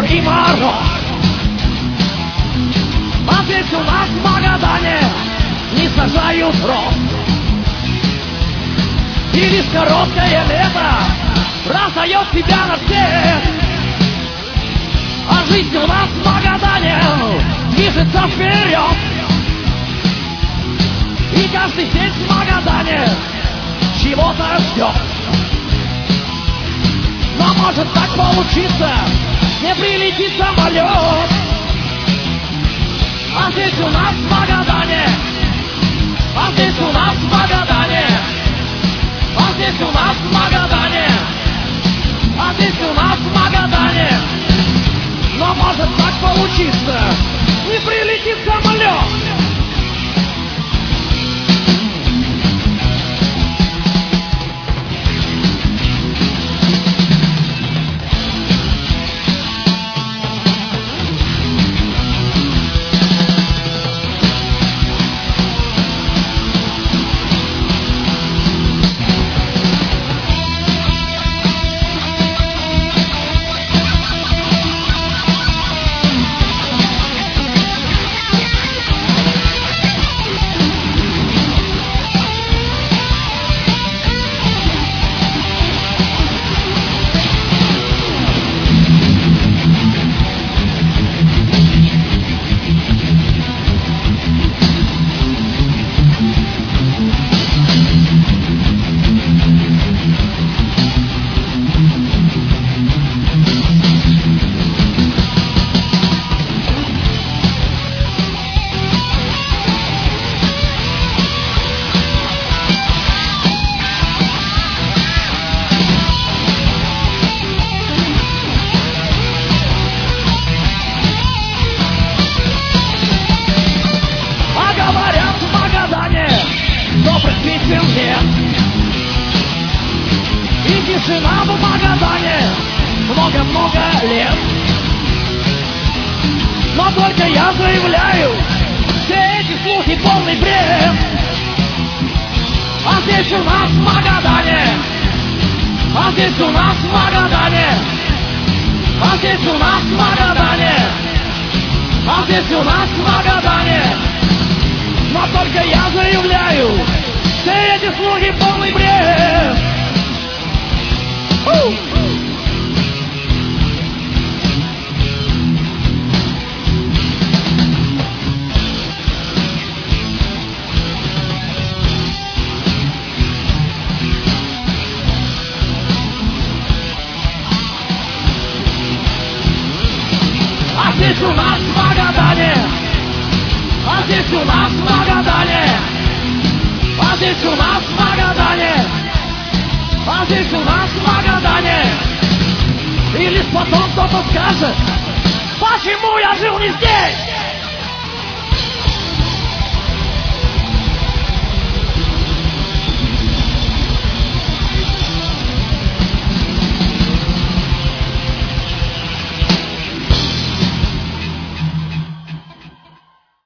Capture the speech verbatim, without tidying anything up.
и мороз. А здесь у нас в Магадане не сажают роз. И лишь короткое лето раздает себя на всех. А жизнь у нас в Магадане движется вперед. И каждый здесь в Магадане чего-то ждет. Но может так получиться, не прилетит самолет. А здесь у нас в Магадане, а здесь у нас в Магадане, а здесь у нас в Магадане, а здесь у нас в Магадане. Но может так получиться, не прилетит самолет. Добрых писем нет. И тишина в Магадане много-много лет. Но только я заявляю, все эти слухи полный бред. А здесь у нас в Магадане, а здесь у нас в Магадане, а здесь у нас в Магадане, а здесь у нас в Магадане. Но только я заявляю, все эти слухи полный бред. У! А здесь у нас в Магадане, а здесь у нас в Магадане, а здесь у нас в Магадане, а здесь у нас в Магадане. И лишь потом кто-то скажет, почему я жил не здесь.